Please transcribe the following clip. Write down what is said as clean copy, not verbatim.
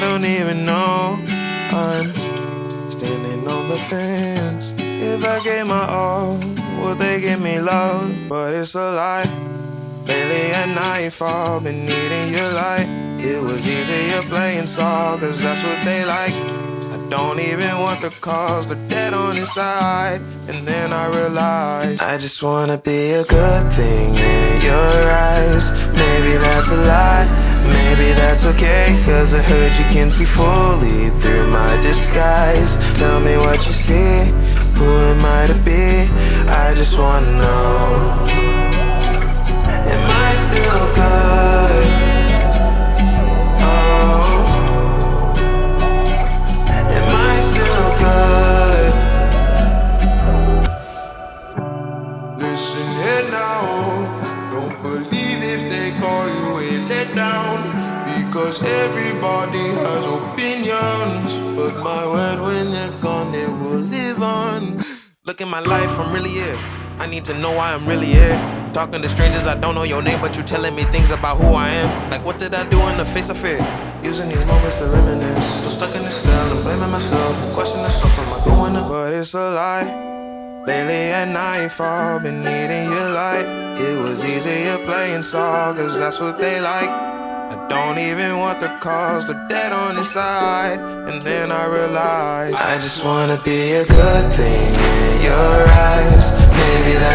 don't even know. I'm standing on the fence. If I gave my all, would they give me love? But it's a lie. Lately at nightfall, been needing your light. It was easier playing small, cause that's what they like. I don't even want the calls, they're dead on inside. And then I realized I just wanna be a good thing in your eyes. Maybe that's a lie, maybe that's okay, cause I heard you can see fully through my disguise. Tell me what you see, who am I to be? I just wanna know, am I still good? Oh, am I still good? Listen here now, don't believe if they call you a letdown, because everybody has opinions, but my word, when they're gone, they will live on. Look at my life, I'm really here. I need to know why I'm really here. Talking to strangers, I don't know your name, but you telling me things about who I am. Like, what did I do in the face of fear? Using these moments to reminisce. So stuck in this cell and blaming myself. Question myself, am I going up? But it's a lie. Lately at nightfall, been needing your light. It was easier playing small, cause that's what they like. I don't even want the calls, they're dead on inside. And then I realized I just wanna be a good thing in your eyes. Maybe